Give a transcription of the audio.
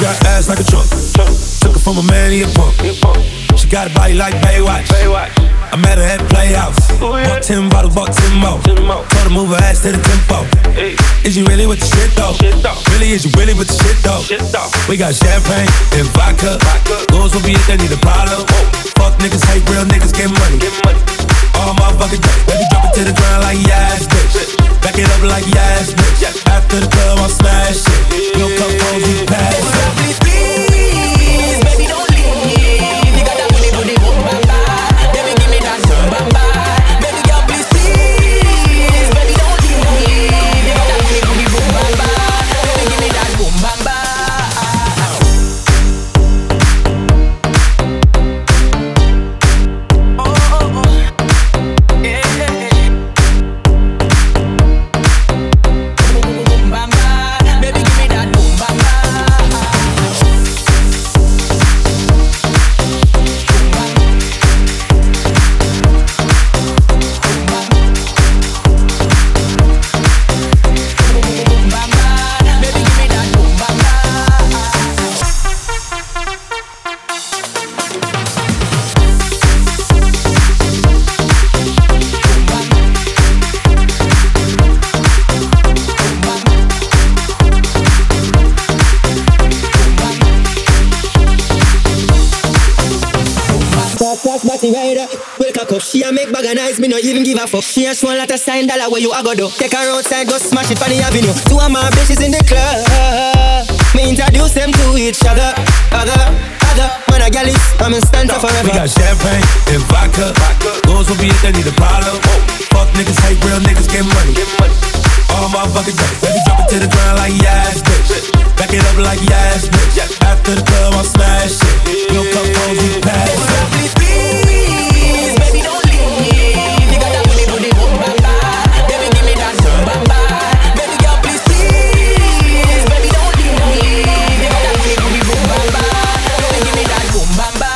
got ass like a trunk. Took her from a man, he a punk. She got a body like Baywatch. I met her at Playhouse. Bought 10 bottles, bought 10 more. Told her move her ass to the tempo. Is you really with the shit though? Really, is you really with the shit though? We got champagne and vodka. Goons will be if they need a problem. Fuck niggas, hate real niggas, get money. All motherfucking day. Baby, drop it to the ground like yes, bitch. Back it up like yes, bitch. After the club, I'll smash it. No cup holes, we pass it. Please, please, baby, don't leave. You got that booty, booty, boom, bam, bam. Baby, give me that boom, bam, bam. Baby girl, please, please, baby, don't leave. You got that booty, booty, boom, bam, bam. Baby, give me that boom, bam, bam. Rider, will cock up. She a make bag of nice, me no even give a fuck. She a show a lot of sign dollar where you a go do. Take her outside, go smash it on the avenue. Two of my bitches in the club. Me introduce them to each other. Other, man a gal is, I'm in stand for forever. We got champagne and vodka. Goons will be if they need a problem. Fuck niggas, hate real niggas, get money. All motherfucking day. Baby, drop it to the ground like yes, bitch. Back it up like yes, bitch. After the club, I'll smash it. No cup holes, we pass it. Please, please, baby, don't leave. You got that booty, booty, boom, bam, bam. Baby, give me that boom, bam, bam. Baby girl, please, please, baby, don't leave. You got that booty, booty, boom, bam, bam. Baby, give me that boom, bam, bam.